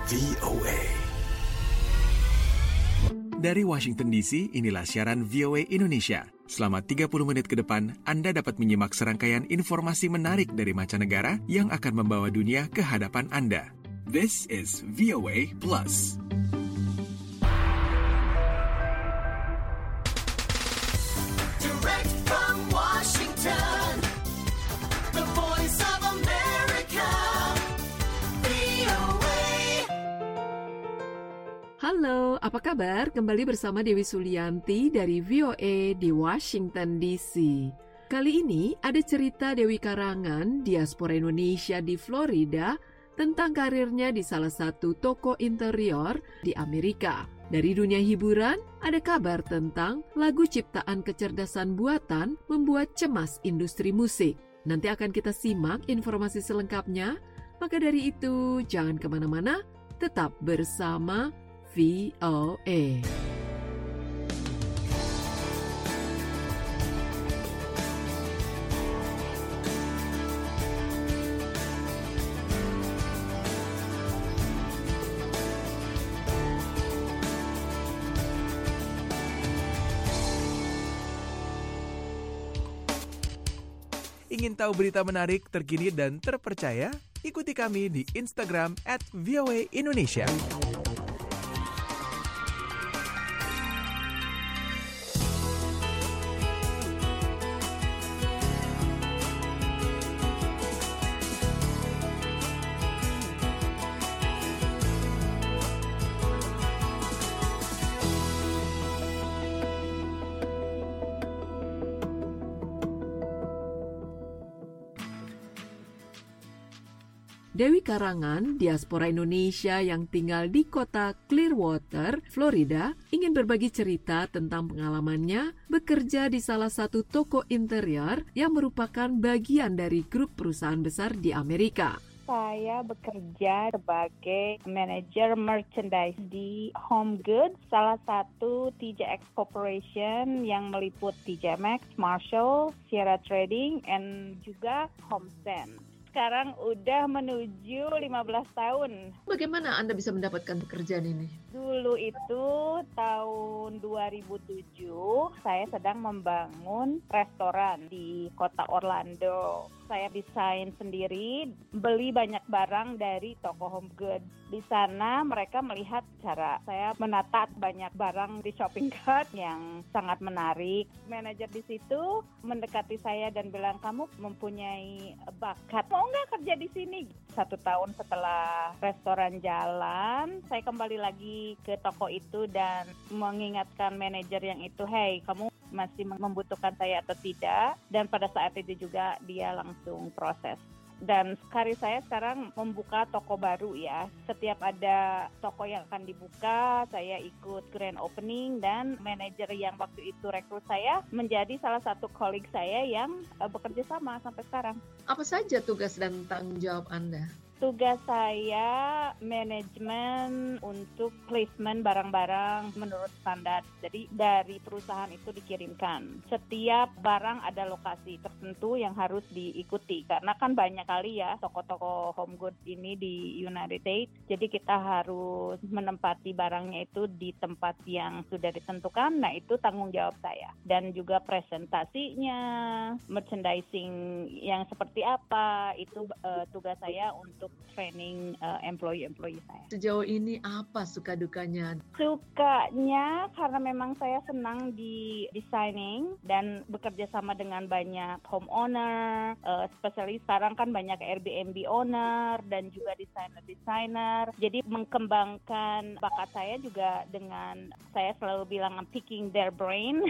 VOA. Dari Washington DC, inilah siaran VOA Indonesia. Selama 30 menit ke depan, Anda dapat menyimak serangkaian informasi menarik dari mancanegara yang akan membawa dunia ke hadapan Anda. This is VOA Plus. Direct from Washington, the voice of America, VOA. Halo, apa kabar? Kembali bersama Dewi Sulianti dari VOA di Washington DC. Kali ini ada cerita Dewi Karangan, diaspora Indonesia di Florida, tentang karirnya di salah satu toko interior di Amerika. Dari dunia hiburan, ada kabar tentang lagu ciptaan kecerdasan buatan membuat cemas industri musik. Nanti akan kita simak informasi selengkapnya. Maka dari itu, jangan kemana-mana, tetap bersama VOA. Ingin tahu berita menarik, terkini, dan terpercaya? Ikuti kami di Instagram @VOA Indonesia. Dewi Karangan, diaspora Indonesia yang tinggal di kota Clearwater, Florida, ingin berbagi cerita tentang pengalamannya bekerja di salah satu toko interior yang merupakan bagian dari grup perusahaan besar di Amerika. Saya bekerja sebagai manajer merchandise di Home Goods, salah satu TJX Corporation yang meliput TJ Maxx, Marshall, Sierra Trading, and juga HomeSense. Sekarang udah menuju 15 tahun. Bagaimana Anda bisa mendapatkan pekerjaan ini? Dulu itu tahun 2007, saya sedang membangun restoran di kota Orlando. Saya desain sendiri, beli banyak barang dari toko Home Goods. Di sana mereka melihat cara saya menata banyak barang di shopping cart yang sangat menarik. Manajer di situ mendekati saya dan bilang, kamu mempunyai bakat, mau nggak kerja di sini? 1 tahun setelah restoran jalan, saya kembali lagi ke toko itu dan mengingatkan manajer yang itu, hey, kamu masih membutuhkan saya atau tidak? Dan pada saat itu juga dia langsung proses. Dan karir saya sekarang membuka toko baru ya. Setiap ada toko yang akan dibuka, saya ikut grand opening dan manajer yang waktu itu rekrut saya menjadi salah satu koleg saya yang bekerja sama sampai sekarang. Apa saja tugas dan tanggung jawab Anda? Tugas saya manajemen untuk placement barang-barang menurut standar. Jadi dari perusahaan itu dikirimkan. Setiap barang ada lokasi tertentu yang harus diikuti. Karena kan banyak kali ya toko-toko home goods ini di United States. Jadi kita harus menempati barangnya itu di tempat yang sudah ditentukan. Nah itu tanggung jawab saya. Dan juga presentasinya, merchandising yang seperti apa, itu tugas saya untuk training employee saya. Sejauh ini apa suka dukanya? Sukanya karena memang saya senang di designing dan bekerja sama dengan banyak homeowner, especially sekarang kan banyak Airbnb owner dan juga designer. Jadi mengembangkan bakat saya juga dengan, saya selalu bilang I'm picking their brain.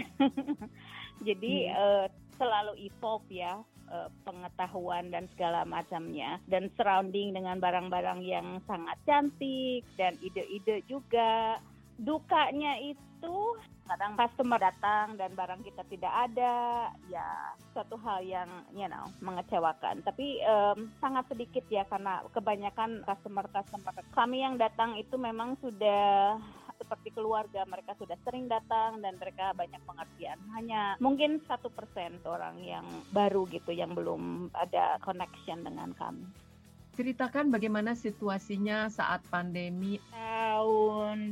Jadi selalu evolve ya. Pengetahuan dan segala macamnya, dan surrounding dengan barang-barang yang sangat cantik dan ide-ide juga. Dukanya itu kadang customer datang dan barang kita tidak ada, ya suatu hal yang mengecewakan. Tapi sangat sedikit ya, karena kebanyakan customer kami yang datang itu memang sudah seperti keluarga, mereka sudah sering datang dan mereka banyak pengertian. Hanya mungkin 1% orang yang baru gitu yang belum ada connection dengan kami. Ceritakan bagaimana situasinya saat pandemi. Tahun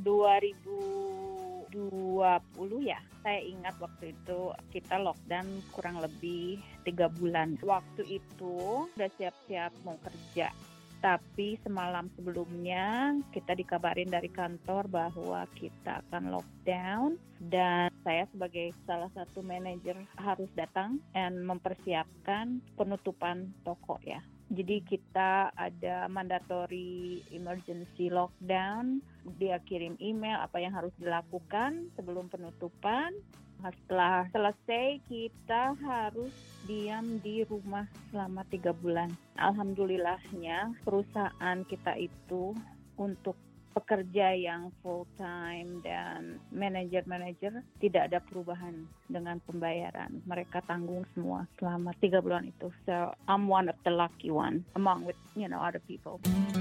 2020 ya, saya ingat waktu itu kita lockdown kurang lebih 3 bulan. Waktu itu udah siap-siap mau kerja. Tapi semalam sebelumnya kita dikabarin dari kantor bahwa kita akan lockdown dan saya sebagai salah satu manajer harus datang dan mempersiapkan penutupan toko ya. Jadi kita ada mandatory emergency lockdown, dia kirim email apa yang harus dilakukan sebelum penutupan. Setelah selesai kita harus diam di rumah selama 3 bulan. Alhamdulillahnya perusahaan kita itu untuk pekerja yang full time dan manajer-manajer tidak ada perubahan dengan pembayaran. Mereka tanggung semua selama 3 bulan itu. So I'm one of the lucky one among with other people.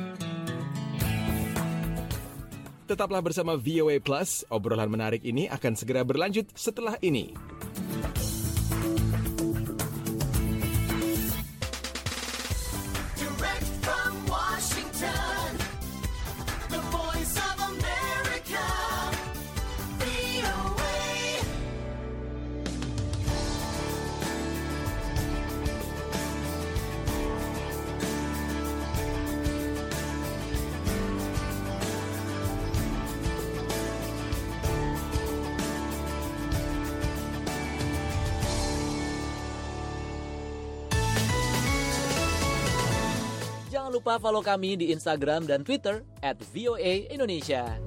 Tetaplah bersama VOA Plus, obrolan menarik ini akan segera berlanjut setelah ini. Direct from Washington, the voice of America, VOA. Jangan lupa follow kami di Instagram dan Twitter @VOA_Indonesia.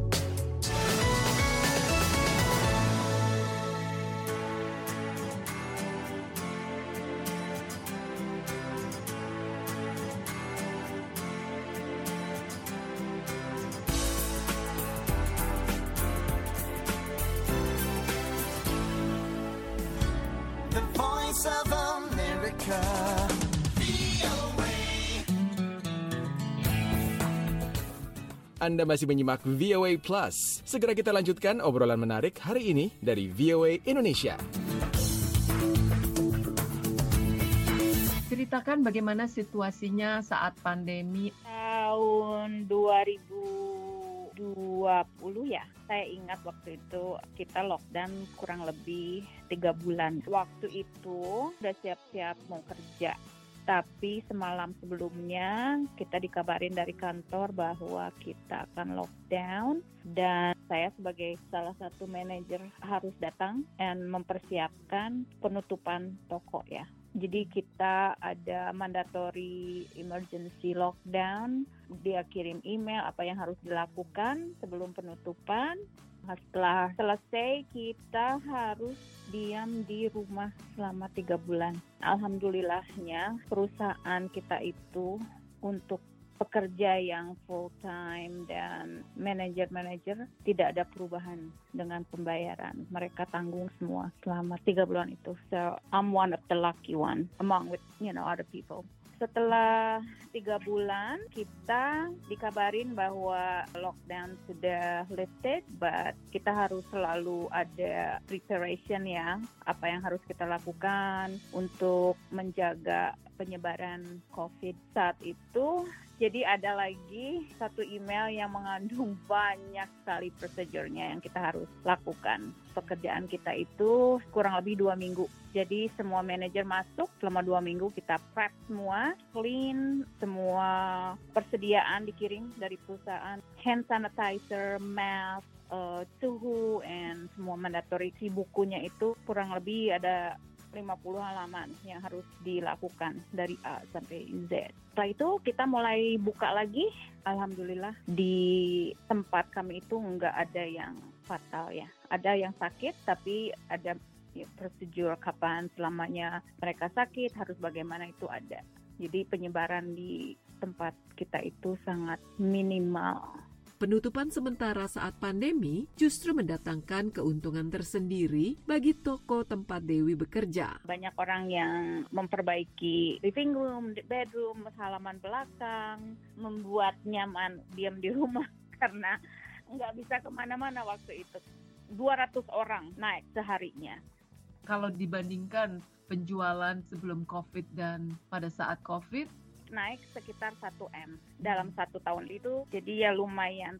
The voice of America, VOA. Anda masih menyimak VOA Plus. Segera kita lanjutkan obrolan menarik hari ini dari VOA Indonesia. Ceritakan bagaimana situasinya saat pandemi. Tahun 2020 ya, saya ingat waktu itu kita lockdown kurang lebih 3 bulan. Waktu itu udah siap-siap mau kerja. Tapi semalam sebelumnya kita dikabarin dari kantor bahwa kita akan lockdown dan saya sebagai salah satu manajer harus datang dan mempersiapkan penutupan toko ya. Jadi kita ada mandatory emergency lockdown, dia kirim email apa yang harus dilakukan sebelum penutupan. Setelah selesai kita harus diam di rumah selama 3 bulan. Alhamdulillahnya perusahaan kita itu untuk pekerja yang full time dan manajer-manajer tidak ada perubahan dengan pembayaran. Mereka tanggung semua selama 3 bulan itu. So I'm one of the lucky one among with other people. Setelah 3 bulan kita dikabarin bahwa lockdown sudah lifted, but kita harus selalu ada preparation ya, apa yang harus kita lakukan untuk menjaga penyebaran COVID saat itu. Jadi ada lagi satu email yang mengandung banyak sekali prosedurnya yang kita harus lakukan. Pekerjaan kita itu kurang lebih 2 minggu. Jadi semua manajer masuk selama 2 minggu kita prep semua, clean, semua persediaan dikirim dari perusahaan, hand sanitizer, mask, suhu, and semua mandatory. Si bukunya itu kurang lebih ada 50 halaman yang harus dilakukan dari A sampai Z. Setelah itu kita mulai buka lagi. Alhamdulillah di tempat kami itu nggak ada yang fatal ya. Ada yang sakit tapi ada prosedur kapan selamanya mereka sakit harus bagaimana itu ada. Jadi penyebaran di tempat kita itu sangat minimal. Penutupan sementara saat pandemi justru mendatangkan keuntungan tersendiri bagi toko tempat Dewi bekerja. Banyak orang yang memperbaiki living room, bedroom, halaman belakang, membuat nyaman diam di rumah karena nggak bisa kemana-mana waktu itu. 200 orang naik seharinya. Kalau dibandingkan penjualan sebelum COVID dan pada saat COVID, naik sekitar 1M dalam 1 tahun itu, jadi ya lumayan.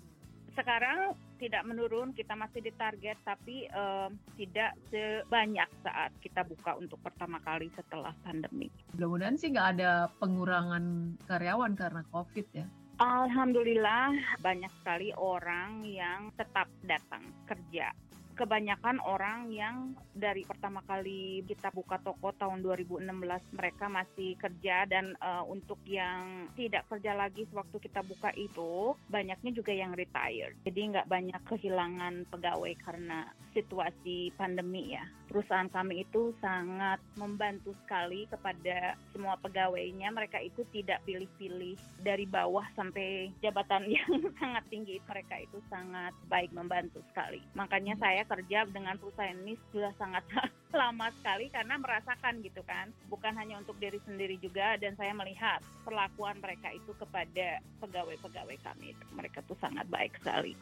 Sekarang tidak menurun, kita masih di target, tapi tidak sebanyak saat kita buka untuk pertama kali setelah pandemi. Mudah-mudahan sih nggak ada pengurangan karyawan karena COVID ya. Alhamdulillah banyak sekali orang yang tetap datang kerja. Kebanyakan orang yang dari pertama kali kita buka toko tahun 2016 mereka masih kerja, dan untuk yang tidak kerja lagi sewaktu kita buka itu banyaknya juga yang retired. Jadi nggak banyak kehilangan pegawai karena situasi pandemi ya. Perusahaan kami itu sangat membantu sekali kepada semua pegawainya. Mereka itu tidak pilih-pilih dari bawah sampai jabatan yang sangat tinggi. Mereka itu sangat baik, membantu sekali. Makanya saya kerja dengan perusahaan ini sudah sangat lama sekali karena merasakan gitu kan. Bukan hanya untuk diri sendiri juga, dan saya melihat perlakuan mereka itu kepada pegawai-pegawai kami. Mereka tuh sangat baik sekali.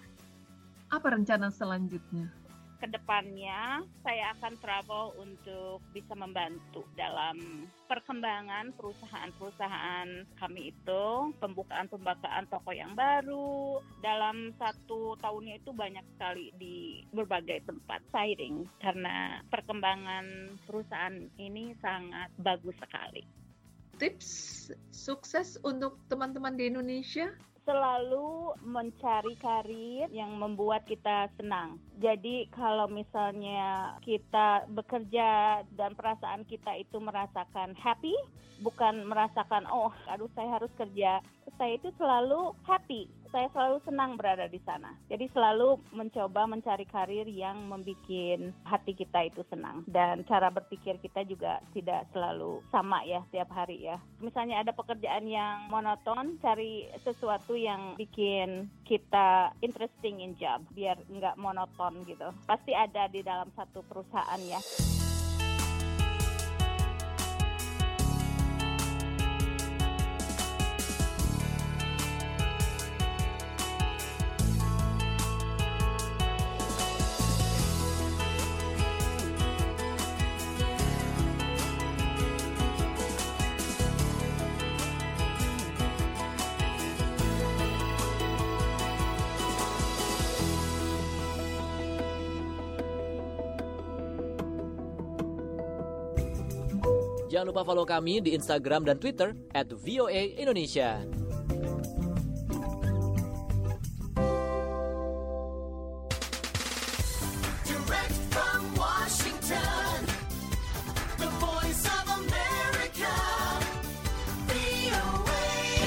Apa rencana selanjutnya? Kedepannya saya akan travel untuk bisa membantu dalam perkembangan perusahaan-perusahaan kami itu, pembukaan toko yang baru. Dalam 1 tahunnya itu banyak sekali di berbagai tempat, exciting, karena perkembangan perusahaan ini sangat bagus sekali. Tips sukses untuk teman-teman di Indonesia? Selalu mencari karir yang membuat kita senang. Jadi kalau misalnya kita bekerja dan perasaan kita itu merasakan happy, bukan merasakan aduh saya harus kerja. Saya itu selalu happy. Saya selalu senang berada di sana. Jadi selalu mencoba mencari karir yang membuat hati kita itu senang. Dan cara berpikir kita juga tidak selalu sama ya tiap hari ya. Misalnya ada pekerjaan yang monoton, cari sesuatu yang bikin kita interesting in job, biar nggak monoton gitu. Pasti ada di dalam satu perusahaan ya. Jangan lupa follow kami di Instagram dan Twitter @VOA_Indonesia. Direct from Washington, the voice of America, VOA.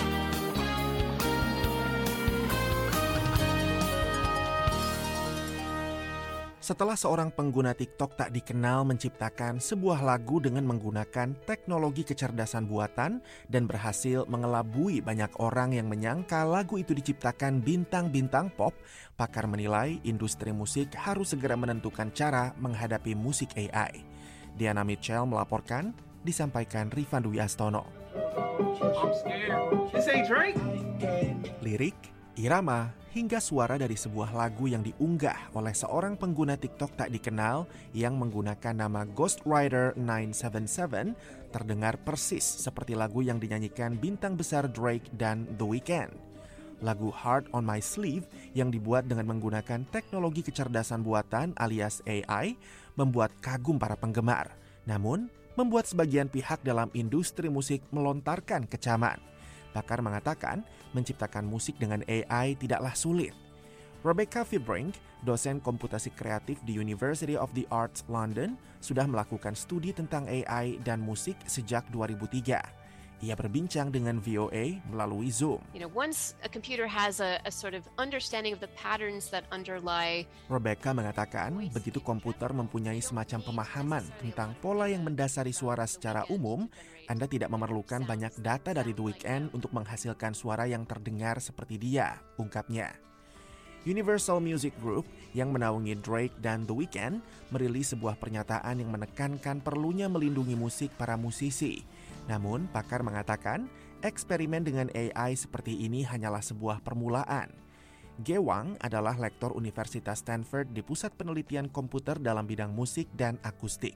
Setelah seorang pengguna TikTok tak dikenal menciptakan sebuah lagu dengan menggunakan teknologi kecerdasan buatan dan berhasil mengelabui banyak orang yang menyangka lagu itu diciptakan bintang-bintang pop, pakar menilai industri musik harus segera menentukan cara menghadapi musik AI. Diana Mitchell melaporkan, disampaikan Rifan Dwi Astono. I'm scared. This ain't Drake. Lirik, irama, hingga suara dari sebuah lagu yang diunggah oleh seorang pengguna TikTok tak dikenal yang menggunakan nama Ghostwriter 977 terdengar persis seperti lagu yang dinyanyikan bintang besar Drake dan The Weeknd. Lagu Heart on My Sleeve yang dibuat dengan menggunakan teknologi kecerdasan buatan alias AI membuat kagum para penggemar. Namun, membuat sebagian pihak dalam industri musik melontarkan kecaman. Pakar mengatakan, menciptakan musik dengan AI tidaklah sulit. Rebecca Fibrink, dosen komputasi kreatif di University of the Arts London, sudah melakukan studi tentang AI dan musik sejak 2003. Ia berbincang dengan VOA melalui Zoom. Once a computer has a sort of understanding of the patterns that underlie. Rebecca mengatakan, begitu komputer mempunyai semacam pemahaman tentang pola yang mendasari suara secara umum, Anda tidak memerlukan banyak data dari The Weeknd untuk menghasilkan suara yang terdengar seperti dia, ungkapnya. Universal Music Group yang menaungi Drake dan The Weeknd merilis sebuah pernyataan yang menekankan perlunya melindungi musik para musisi. Namun, pakar mengatakan, eksperimen dengan AI seperti ini hanyalah sebuah permulaan. Ge Wang adalah lektor Universitas Stanford di Pusat Penelitian Komputer dalam bidang musik dan akustik.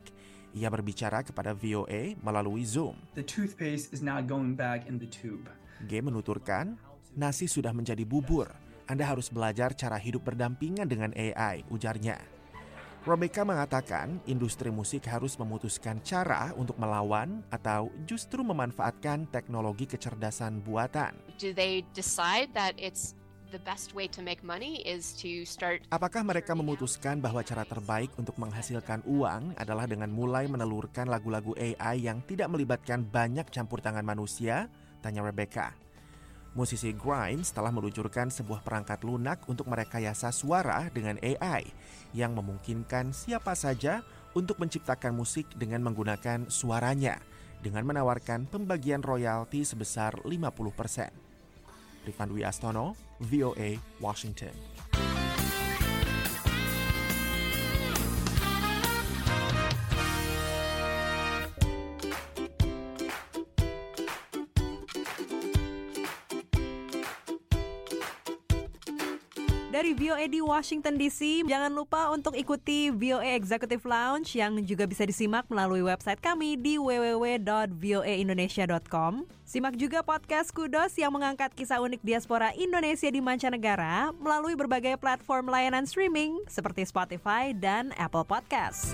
Ia berbicara kepada VOA melalui Zoom. The toothpaste is now going back in the tube. G menuturkan, nasi sudah menjadi bubur. Anda harus belajar cara hidup berdampingan dengan AI, ujarnya. Rebecca mengatakan industri musik harus memutuskan cara untuk melawan atau justru memanfaatkan teknologi kecerdasan buatan. Do they decide that it's the best way to make money is to start? Apakah mereka memutuskan bahwa cara terbaik untuk menghasilkan uang adalah dengan mulai menelurkan lagu-lagu AI yang tidak melibatkan banyak campur tangan manusia? Tanya Rebecca. Musisi Grimes telah meluncurkan sebuah perangkat lunak untuk merekayasa suara dengan AI yang memungkinkan siapa saja untuk menciptakan musik dengan menggunakan suaranya dengan menawarkan pembagian royalti sebesar 50%. Rifan Dwi Astono, VOA, Washington. Dari VOA di Washington DC, jangan lupa untuk ikuti VOA Executive Lounge yang juga bisa disimak melalui website kami di www.voaindonesia.com. Simak juga podcast Kudos yang mengangkat kisah unik diaspora Indonesia di mancanegara melalui berbagai platform layanan streaming seperti Spotify dan Apple Podcasts.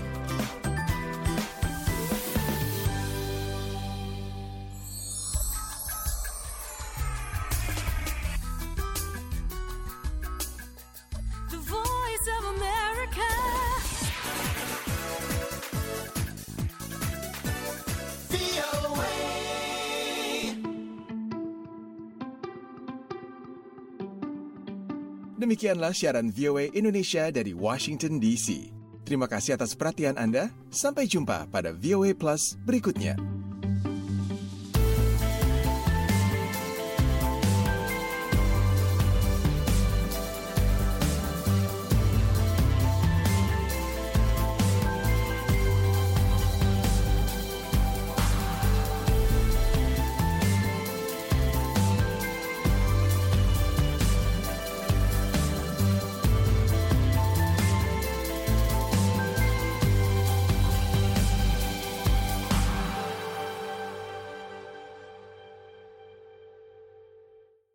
Demikianlah siaran VOA Indonesia dari Washington DC. Terima kasih atas perhatian Anda. Sampai jumpa pada VOA Plus berikutnya.